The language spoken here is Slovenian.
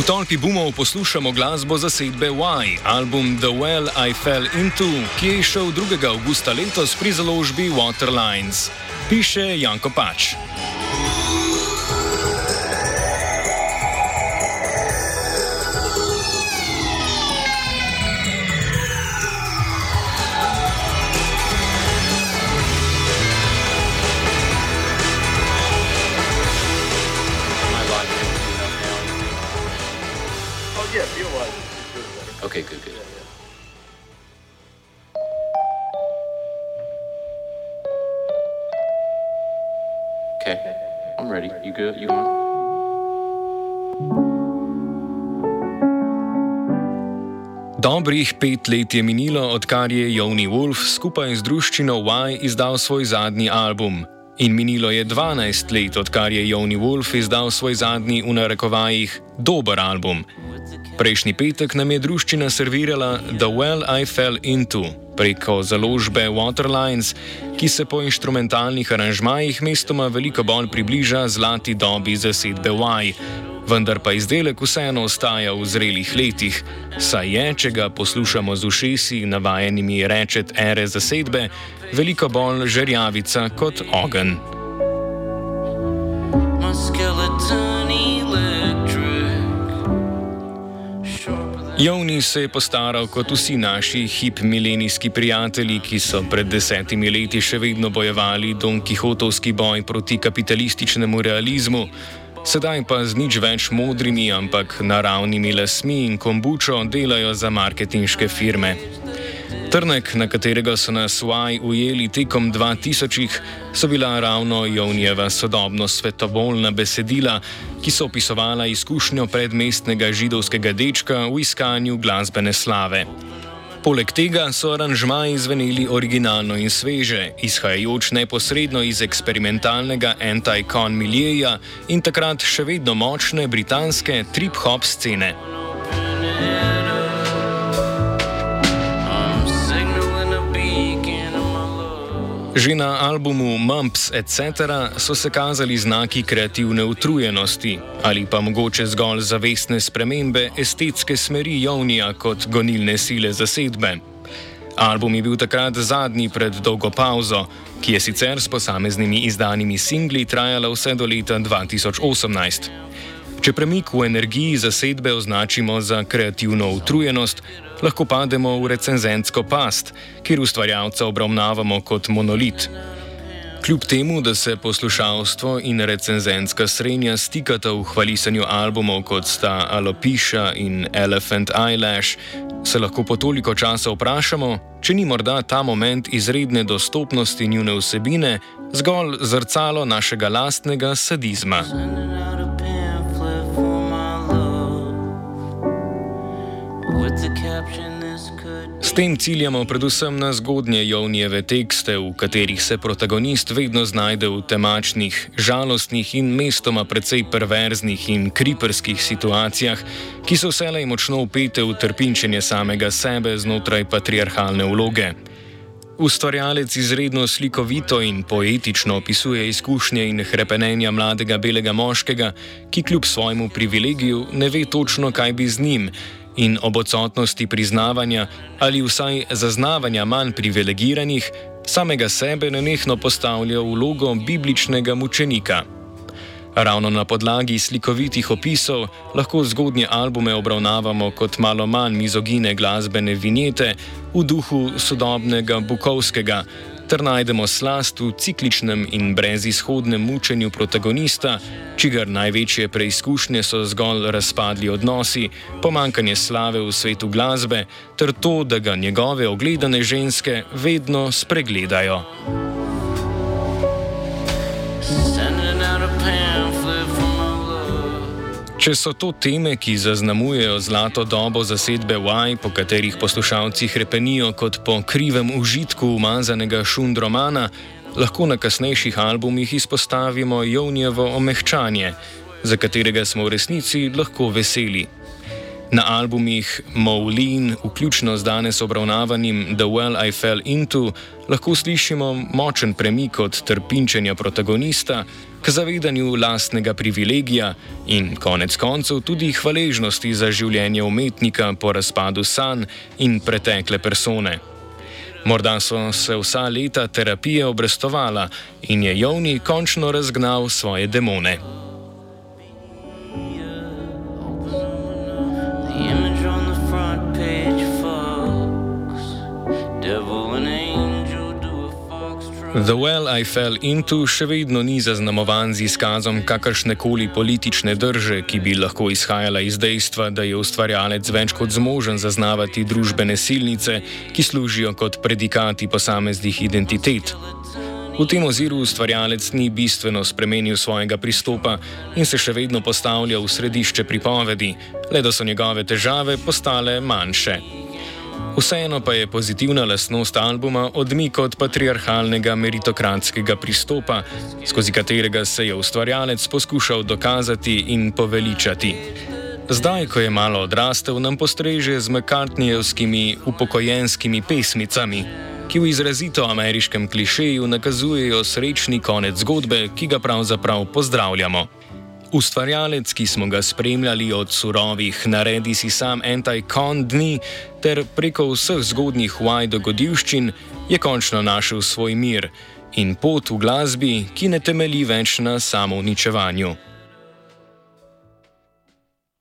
tolpi boomov poslušamo glasbo zasedbe Y, album The Well I Fell Into, ki je izšel 2. avgusta letos pri založbi Waterlines. Piše Janko Pač. Okay, good. Okay, I'm ready. You good? You on? Dobrih 5 let je minilo, odkar je Yoni Wolf skupaj z druščino Y izdal svoj zadnji album. In minilo je 12 let, odkar je Yoni Wolf izdal svoj zadnji, v narekovajih, dober album. Prejšnji petek nam je druščina servirala The Well I Fell Into preko založbe Waterlines, ki se po inštrumentalnih aranžmajih mestoma veliko bolj približa zlati dobi zasedbe Y, vendar pa izdelek vseeno ostaja v zrelih letih, saj je, če ga poslušamo z ušesi navajenimi rečet ere zasedbe, veliko bolj žerjavica kot ogenj. Yoni se je postaral kot vsi naši hip milenijski prijatelji, ki so pred 10 leti še vedno bojevali Don Kihotovski boj proti kapitalističnemu realizmu, sedaj pa z nič več modrimi, ampak naravnimi lasmi in kombučo delajo za marketinške firme. Trnek, na katerega so nas Y ujeli tekom 2000-ih, so bila ravno Yonijeva sodobno svetovoljna besedila, ki so opisovala izkušnjo predmestnega židovskega dečka v iskanju glasbene slave. Poleg tega so aranžmaji zveneli originalno in sveže, izhajajoč neposredno iz eksperimentalnega anti-con miljeja in takrat še vedno močne britanske trip-hop scene. Že na albumu Mumps etc. so se kazali znaki kreativne utrujenosti ali pa mogoče zgolj zavestne spremembe estetske smeri Yonija kot gonilne sile zasedbe. Album je bil takrat zadnji pred dolgo pavzo, ki je sicer s posameznimi izdanimi singli trajala vse do leta 2018. Če premik v energiji zasedbe označimo za kreativno utrujenost, lahko pademo v recenzentsko past, kjer ustvarjalca obravnavamo kot monolit. Kljub temu, da se poslušalstvo in recenzentska srenja stikata v hvalisanju albumov kot sta Alopecia in Elephant Eyelash, se lahko po toliko časa vprašamo, če ni morda ta moment izredne dostopnosti njune vsebine zgolj zrcalo našega lastnega sadizma. S tem ciljamo predvsem na zgodnje Yonijeve tekste, v katerih se protagonist vedno znajde v temačnih, žalostnih in mestoma precej perverznih in kriperskih situacijah, ki so vselej močno vpete v trpinčenje samega sebe znotraj patriarhalne vloge. Ustvarjalec izredno slikovito in poetično opisuje izkušnje in hrepenenja mladega belega moškega, ki kljub svojemu privilegiju ne ve točno, kaj bi z njim, in ob odsotnosti priznavanja ali vsaj zaznavanja manj privilegiranih, samega sebe nenehno postavlja v vlogo bibličnega mučenika. Ravno na podlagi slikovitih opisov lahko zgodnje albume obravnavamo kot malo manj mizogine glasbene vinjete v duhu sodobnega Bukovskega, ter najdemo slast v cikličnem in brezizhodnem mučenju protagonista, čigar največje preizkušnje so zgolj razpadli odnosi, pomanjkanje slave v svetu glasbe, ter to, da ga njegove ogledane ženske vedno spregledajo. Če so to teme, ki zaznamujejo zlato dobo zasedbe Y, po katerih poslušalci hrepenijo kot po krivem užitku umazanega šundromana, lahko na kasnejših albumih izpostavimo Yonijevo omehčanje, za katerega smo v resnici lahko veseli. Na albumih Moulin, vključno z danes obravnavanim The Well I Fell Into, lahko slišimo močen premik od trpinčenja protagonista k zavedanju lastnega privilegija in konec koncev tudi hvaležnosti za življenje umetnika po razpadu sanj in pretekle persone. Morda so se vsa leta terapije obrestovala in je Joni končno razgnal svoje demone. The Well I Fell Into še vedno ni zaznamovan z izkazom kakršnekoli politične drže, ki bi lahko izhajala iz dejstva, da je ustvarjalec več kot zmožen zaznavati družbene silnice, ki služijo kot predikati posameznih identitet. V tem oziru ustvarjalec ni bistveno spremenil svojega pristopa in se še vedno postavlja v središče pripovedi, le da so njegove težave postale manjše. Vseeno pa je pozitivna lastnost albuma odmik od patriarhalnega meritokratskega pristopa, skozi katerega se je ustvarjalec poskušal dokazati in poveličati. Zdaj, ko je malo odrastel, nam postreže z McCartneyjevskimi upokojenskimi pesmicami, ki v izrazito ameriškem klišeju nakazujejo srečni konec zgodbe, ki ga pravzaprav pozdravljamo. Ustvarjalec, ki smo ga spremljali od surovih naredi si sam anti-con dni ter preko vseh zgodnjih vaj dogodivščin, je končno našel svoj mir in pot v glasbi, ki ne temelji več na samouničevanju.